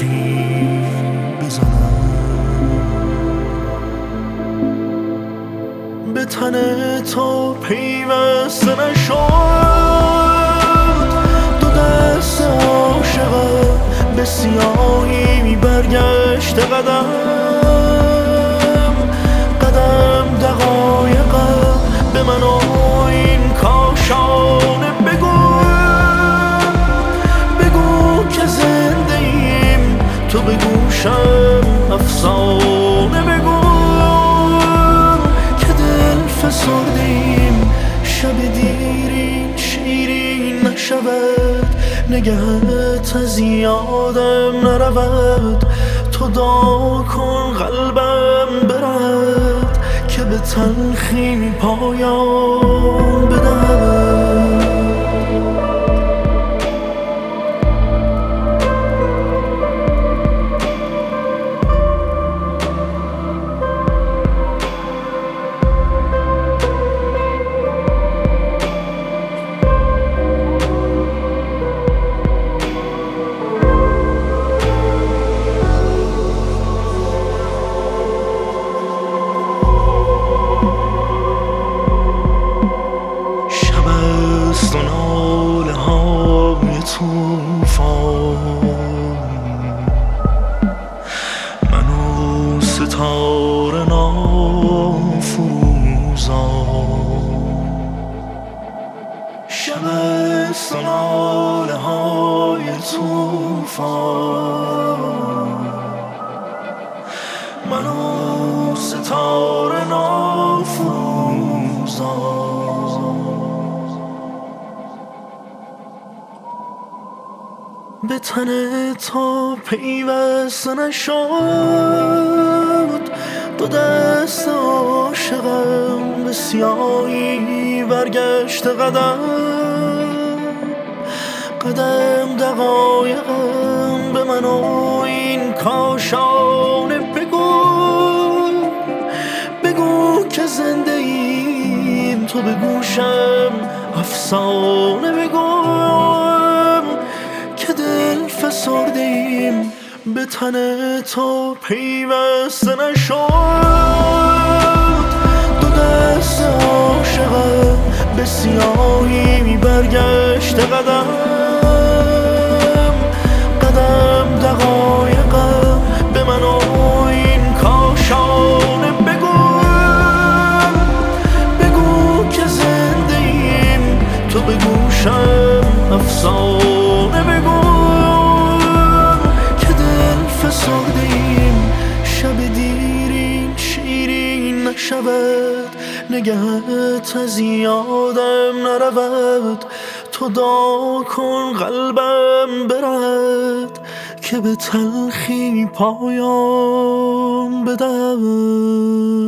تلخی بزنم. به تن تو پیوسته نشد دو دست عاشقم، به سیاهی برگشت قدم قدم. دقایقم به من و این کاشانه بگو که زنده ایم، تو به گوشم افسانه بگو که دل فسردیم. شب دیرین شیرین نشود، نگهت از یادم نرود. تو دعا کن قلبم برد که به تلخی پایان بدهد. و ناله های توفان، من و ستاره نافروزان. شب است و ناله های توفان، من و ستاره نافروزان. به تن تو پیوسته نشد دو دست عاشقم، به سیاهی برگشت قدم قدم. دقایقم به من و این کاشانه بگو که زنده ایم، تو به گوشم افسانه بگو که دل فسرده ایم. به تن تو پیوسته نشد دو دست عاشقم، به سیاهی برگشت قدم قدم. دقایقم به من و این کاشانه بگو که زنده ایم، تو به گوشم افسانه بگو که دل فسرده ایم. شب دیرین شیرین نشود، نگهت از یادم نرود. تو دعا کن قلبم برد که به تلخی پایان بدهد.